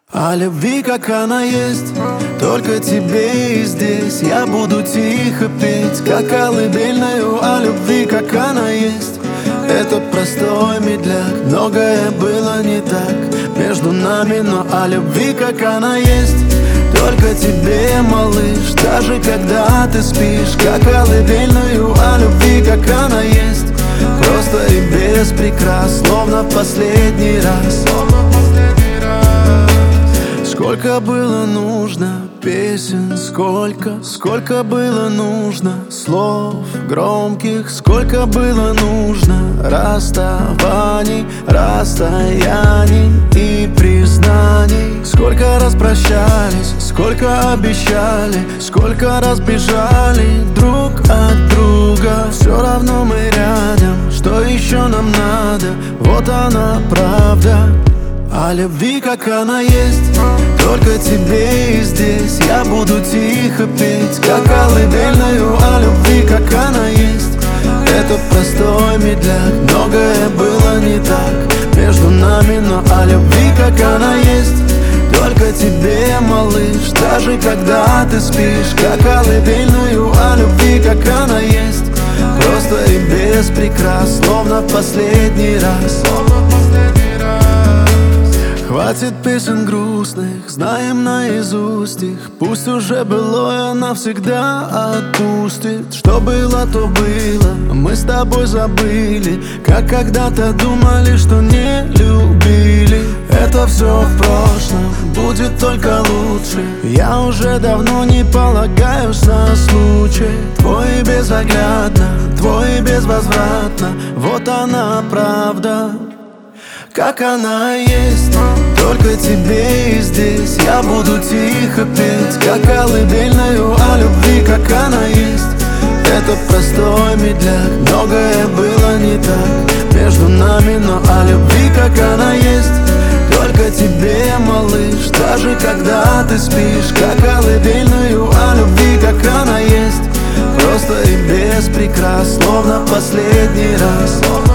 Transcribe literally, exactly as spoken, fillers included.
О любви, как она есть, только тебе и здесь. Я буду тихо петь, как колыбельную. О любви, как она есть, это простой медляк. Многое было не так между нами, но о любви, как она есть, только тебе, малыш. Даже когда ты спишь, как колыбельную. О любви, как она есть, просто и без прикрас, словно в последний раз. Сколько было нужно песен, сколько, сколько было нужно слов громких, сколько было нужно расставаний, расстояний и признаний. Сколько раз прощались, сколько обещали, сколько раз бежали друг от друга. Все равно мы рядом, что еще нам надо? Вот она правда. О любви, как она есть, только тебе и здесь. Я буду тихо петь, как колыбельную. О любви, как она есть, это простой медляк. Многое было не так между нами, но о любви, как она есть, только тебе, малыш. Даже когда ты спишь, как колыбельную. О любви, как она есть, просто и без прикрас, словно в последний раз. Хватит песен грустных, знаем наизусть их. Пусть уже былое навсегда отпустит. Что было, то было, мы с тобой забыли, как когда-то думали, что не любили. Это все в прошлом, будет только лучше. Я уже давно не полагаюсь на случай. Твой безоглядно, твой безвозвратно. Вот она правда, как она есть, только тебе и здесь. Я буду тихо петь, как колыбельную. О любви, как она есть, это простой медляк. Многое было не так между нами, но о любви, как она есть, только тебе, малыш. Даже когда ты спишь, как колыбельную. О любви, как она есть, просто и без прикрас, словно в последний раз.